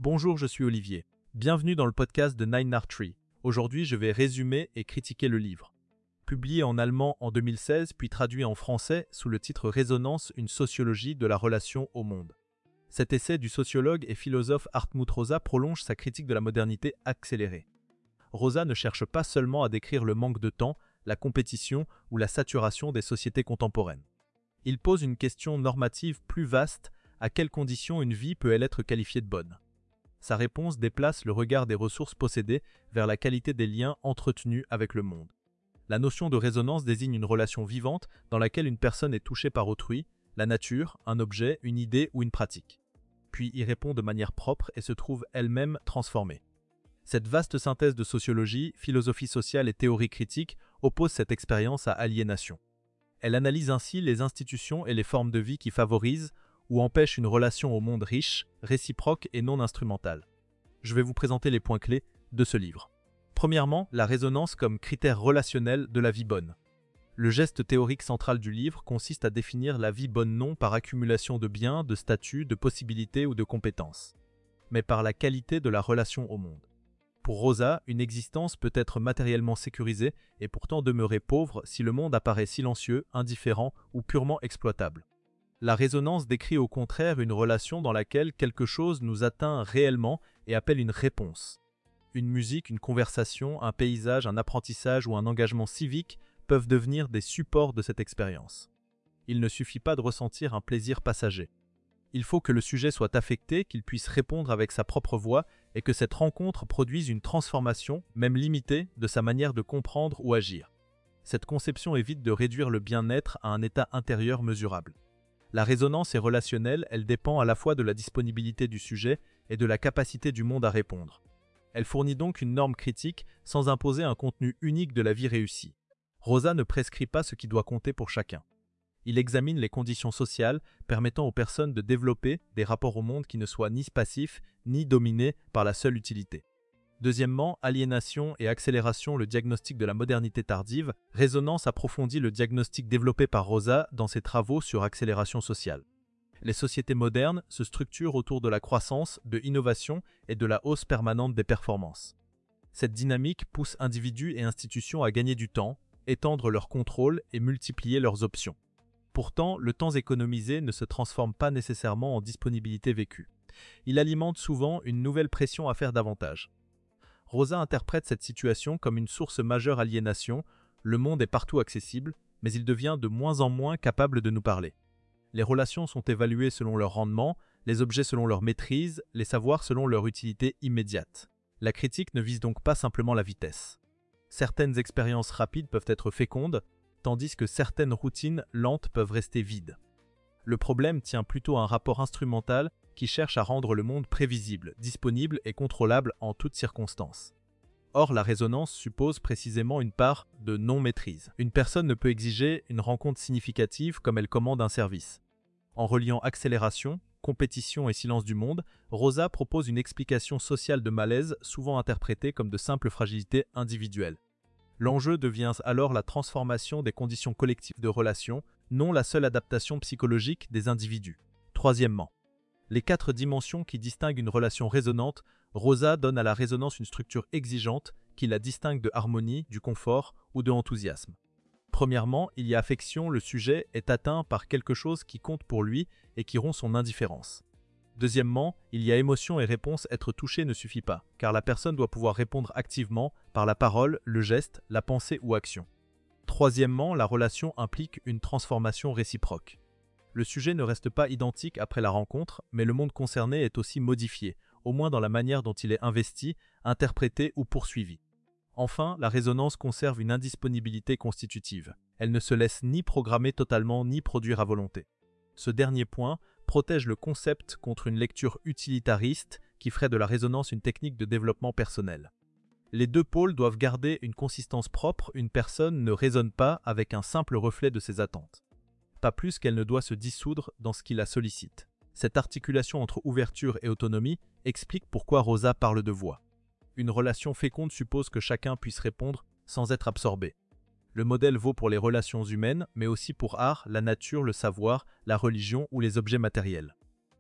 Bonjour, je suis Olivier. Bienvenue dans le podcast de Nine Art Tree. Aujourd'hui, je vais résumer et critiquer le livre. Publié en allemand en 2016, puis traduit en français sous le titre Résonance, une sociologie de la relation au monde. Cet essai du sociologue et philosophe Hartmut Rosa prolonge sa critique de la modernité accélérée. Rosa ne cherche pas seulement à décrire le manque de temps, la compétition ou la saturation des sociétés contemporaines. Il pose une question normative plus vaste: à quelles conditions une vie peut-elle être qualifiée de bonne? Sa réponse déplace le regard des ressources possédées vers la qualité des liens entretenus avec le monde. La notion de résonance désigne une relation vivante dans laquelle une personne est touchée par autrui, la nature, un objet, une idée ou une pratique. Puis y répond de manière propre et se trouve elle-même transformée. Cette vaste synthèse de sociologie, philosophie sociale et théorie critique oppose cette expérience à aliénation. Elle analyse ainsi les institutions et les formes de vie qui favorisent ou empêchent une relation au monde riche, réciproque et non instrumentale. Je vais vous présenter les points clés de ce livre. Premièrement, la résonance comme critère relationnel de la vie bonne. Le geste théorique central du livre consiste à définir la vie bonne non par accumulation de biens, de statuts, de possibilités ou de compétences, mais par la qualité de la relation au monde. Pour Rosa, une existence peut être matériellement sécurisée et pourtant demeurer pauvre si le monde apparaît silencieux, indifférent ou purement exploitable. La résonance décrit au contraire une relation dans laquelle quelque chose nous atteint réellement et appelle une réponse. Une musique, une conversation, un paysage, un apprentissage ou un engagement civique peuvent devenir des supports de cette expérience. Il ne suffit pas de ressentir un plaisir passager. Il faut que le sujet soit affecté, qu'il puisse répondre avec sa propre voix et que cette rencontre produise une transformation, même limitée, de sa manière de comprendre ou agir. Cette conception évite de réduire le bien-être à un état intérieur mesurable. La résonance est relationnelle, elle dépend à la fois de la disponibilité du sujet et de la capacité du monde à répondre. Elle fournit donc une norme critique sans imposer un contenu unique de la vie réussie. Rosa ne prescrit pas ce qui doit compter pour chacun. Il examine les conditions sociales permettant aux personnes de développer des rapports au monde qui ne soient ni passifs ni dominés par la seule utilité. Deuxièmement, aliénation et accélération, le diagnostic de la modernité tardive. Résonance approfondit le diagnostic développé par Rosa dans ses travaux sur accélération sociale. Les sociétés modernes se structurent autour de la croissance, de l'innovation et de la hausse permanente des performances. Cette dynamique pousse individus et institutions à gagner du temps, étendre leur contrôle et multiplier leurs options. Pourtant, le temps économisé ne se transforme pas nécessairement en disponibilité vécue. Il alimente souvent une nouvelle pression à faire davantage. Rosa interprète cette situation comme une source majeure d'aliénation. Le monde est partout accessible, mais il devient de moins en moins capable de nous parler. Les relations sont évaluées selon leur rendement, les objets selon leur maîtrise, les savoirs selon leur utilité immédiate. La critique ne vise donc pas simplement la vitesse. Certaines expériences rapides peuvent être fécondes, tandis que certaines routines lentes peuvent rester vides. Le problème tient plutôt à un rapport instrumental qui cherche à rendre le monde prévisible, disponible et contrôlable en toutes circonstances. Or, la résonance suppose précisément une part de non-maîtrise. Une personne ne peut exiger une rencontre significative comme elle commande un service. En reliant accélération, compétition et silence du monde, Rosa propose une explication sociale de malaise souvent interprétée comme de simple fragilité individuelle. L'enjeu devient alors la transformation des conditions collectives de relation, non la seule adaptation psychologique des individus. Troisièmement, les 4 dimensions qui distinguent une relation résonante. Rosa donne à la résonance une structure exigeante qui la distingue de harmonie, du confort ou de enthousiasme. Premièrement, il y a affection, le sujet est atteint par quelque chose qui compte pour lui et qui rompt son indifférence. Deuxièmement, il y a émotion et réponse, être touché ne suffit pas, car la personne doit pouvoir répondre activement par la parole, le geste, la pensée ou action. Troisièmement, la relation implique une transformation réciproque. Le sujet ne reste pas identique après la rencontre, mais le monde concerné est aussi modifié, au moins dans la manière dont il est investi, interprété ou poursuivi. Enfin, la résonance conserve une indisponibilité constitutive. Elle ne se laisse ni programmer totalement ni produire à volonté. Ce dernier point protège le concept contre une lecture utilitariste qui ferait de la résonance une technique de développement personnel. Les deux pôles doivent garder une consistance propre, une personne ne résonne pas avec un simple reflet de ses attentes. Pas plus qu'elle ne doit se dissoudre dans ce qui la sollicite. Cette articulation entre ouverture et autonomie explique pourquoi Rosa parle de voix. Une relation féconde suppose que chacun puisse répondre sans être absorbé. Le modèle vaut pour les relations humaines, mais aussi pour art, la nature, le savoir, la religion ou les objets matériels.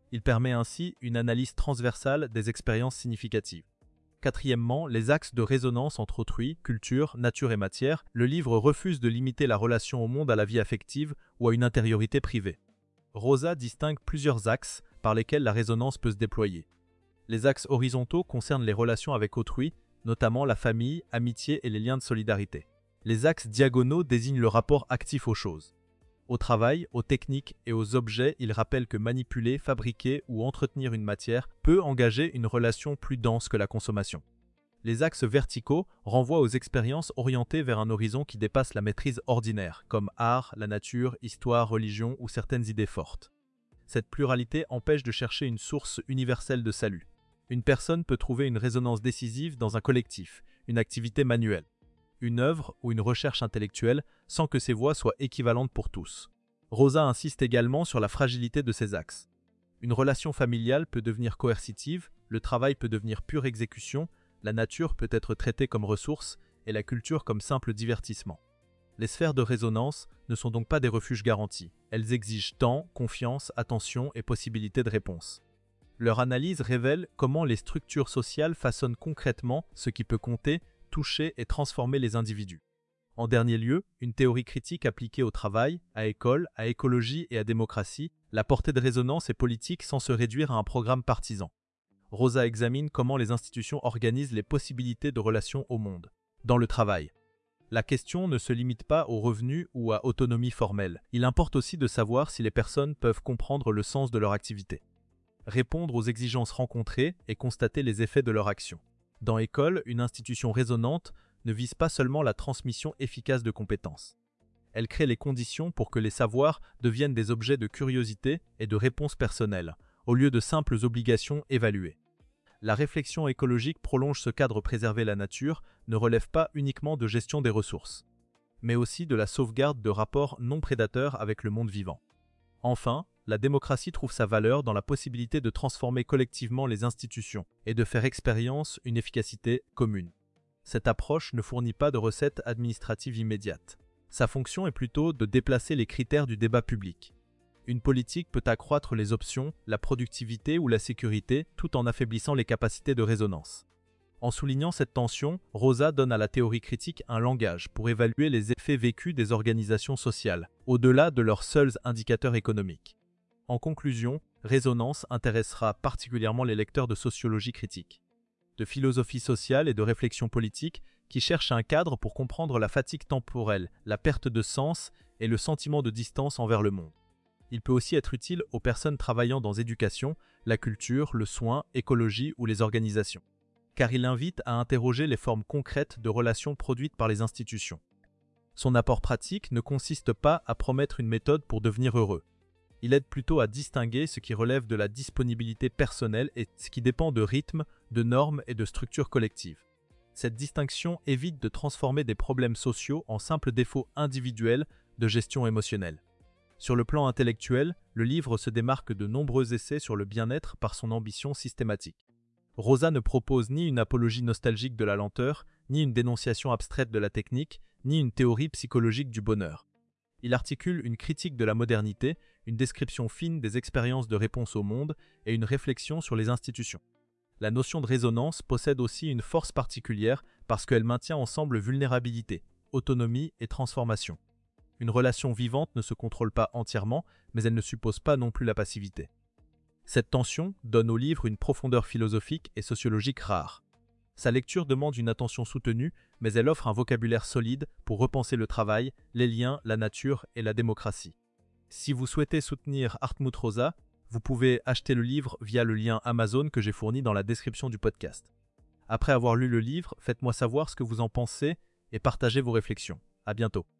Il permet ainsi une analyse transversale des expériences significatives. Quatrièmement, les axes de résonance entre autrui, culture, nature et matière. Le livre refuse de limiter la relation au monde à la vie affective ou à une intériorité privée. Rosa distingue plusieurs axes par lesquels la résonance peut se déployer. Les axes horizontaux concernent les relations avec autrui, notamment la famille, amitié et les liens de solidarité. Les axes diagonaux désignent le rapport actif aux choses. Au travail, aux techniques et aux objets, il rappelle que manipuler, fabriquer ou entretenir une matière peut engager une relation plus dense que la consommation. Les axes verticaux renvoient aux expériences orientées vers un horizon qui dépasse la maîtrise ordinaire, comme art, la nature, histoire, religion ou certaines idées fortes. Cette pluralité empêche de chercher une source universelle de salut. Une personne peut trouver une résonance décisive dans un collectif, une activité manuelle, une œuvre ou une recherche intellectuelle sans que ces voies soient équivalentes pour tous. Rosa insiste également sur la fragilité de ces axes. Une relation familiale peut devenir coercitive, le travail peut devenir pure exécution, la nature peut être traitée comme ressource et la culture comme simple divertissement. Les sphères de résonance ne sont donc pas des refuges garantis. Elles exigent temps, confiance, attention et possibilité de réponse. Leur analyse révèle comment les structures sociales façonnent concrètement ce qui peut compter, toucher et transformer les individus. En dernier lieu, une théorie critique appliquée au travail, à école, à écologie et à démocratie, la portée de résonance est politique sans se réduire à un programme partisan. Rosa examine comment les institutions organisent les possibilités de relations au monde. Dans le travail, la question ne se limite pas aux revenus ou à autonomie formelle. Il importe aussi de savoir si les personnes peuvent comprendre le sens de leur activité, répondre aux exigences rencontrées et constater les effets de leur action. Dans École, une institution résonante ne vise pas seulement la transmission efficace de compétences. Elle crée les conditions pour que les savoirs deviennent des objets de curiosité et de réponse personnelle, au lieu de simples obligations évaluées. La réflexion écologique prolonge ce cadre préserver la nature, ne relève pas uniquement de gestion des ressources, mais aussi de la sauvegarde de rapports non prédateurs avec le monde vivant. Enfin, la démocratie trouve sa valeur dans la possibilité de transformer collectivement les institutions et de faire expérience une efficacité commune. Cette approche ne fournit pas de recettes administratives immédiates. Sa fonction est plutôt de déplacer les critères du débat public. Une politique peut accroître les options, la productivité ou la sécurité tout en affaiblissant les capacités de résonance. En soulignant cette tension, Rosa donne à la théorie critique un langage pour évaluer les effets vécus des organisations sociales, au-delà de leurs seuls indicateurs économiques. En conclusion, Résonance intéressera particulièrement les lecteurs de sociologie critique, de philosophie sociale et de réflexion politique qui cherchent un cadre pour comprendre la fatigue temporelle, la perte de sens et le sentiment de distance envers le monde. Il peut aussi être utile aux personnes travaillant dans éducation, la culture, le soin, écologie ou les organisations, car il invite à interroger les formes concrètes de relations produites par les institutions. Son apport pratique ne consiste pas à promettre une méthode pour devenir heureux. Il aide plutôt à distinguer ce qui relève de la disponibilité personnelle et ce qui dépend de rythme, de normes et de structures collectives. Cette distinction évite de transformer des problèmes sociaux en simples défauts individuels de gestion émotionnelle. Sur le plan intellectuel, le livre se démarque de nombreux essais sur le bien-être par son ambition systématique. Rosa ne propose ni une apologie nostalgique de la lenteur, ni une dénonciation abstraite de la technique, ni une théorie psychologique du bonheur. Il articule une critique de la modernité, une description fine des expériences de réponse au monde et une réflexion sur les institutions. La notion de résonance possède aussi une force particulière parce qu'elle maintient ensemble vulnérabilité, autonomie et transformation. Une relation vivante ne se contrôle pas entièrement, mais elle ne suppose pas non plus la passivité. Cette tension donne au livre une profondeur philosophique et sociologique rare. Sa lecture demande une attention soutenue, mais elle offre un vocabulaire solide pour repenser le travail, les liens, la nature et la démocratie. Si vous souhaitez soutenir Hartmut Rosa, vous pouvez acheter le livre via le lien Amazon que j'ai fourni dans la description du podcast. Après avoir lu le livre, faites-moi savoir ce que vous en pensez et partagez vos réflexions. À bientôt.